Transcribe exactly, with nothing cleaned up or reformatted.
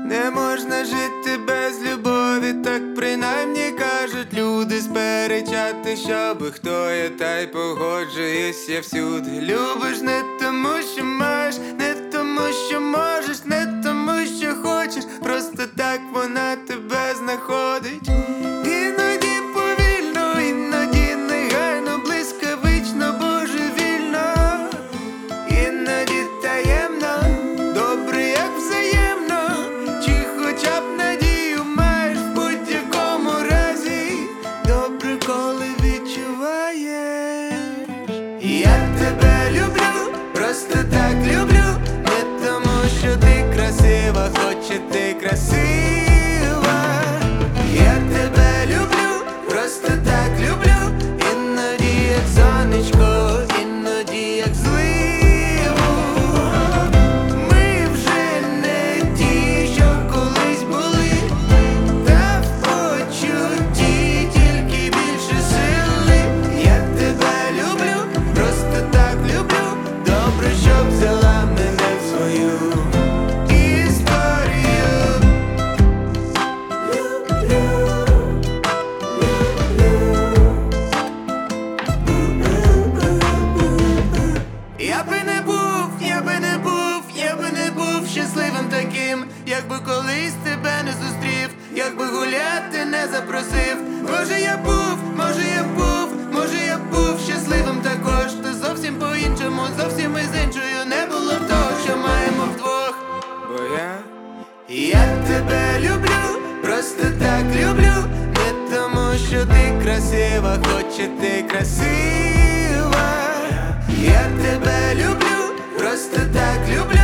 Не можна жити без любові, так принаймні кажуть люди. Сперечати, щоби хто я, та й погоджуюсь я всюди. Любиш не тому, що маєш, не тому, що можеш, не тому, що хочеш, просто так вона тебе знаходить. Іноді повільно, іноді негайно, блискавично, божевільно, іноді таємно, добре, як взаємно. Чи хоча б надію маєш в будь-якому разі, добре, коли відчуваєш. Я тебе люблю, просто так люблю, не тому, що ти красива, хоч і ти красива. Я тебе люблю, просто так люблю, іноді як сонечко, іноді як зливу. Ми вже не ті, що колись були, та в почутті тільки більше сили. Я тебе люблю, просто так люблю, добре, щоб взяла мене в свою історію. Я би не був, я би не був, я би не був щасливим таким, якби колись тебе не зустрів, якби гуляти не запросив. Може я був, може я був, може я був щасливим також, та зовсім по-іншому, зовсім із іншою не було б того, що маємо вдвох. Бо я Я тебе люблю, просто так люблю, не тому, що ти красива, хоч і ти красива. Я тебе люблю, просто так люблю.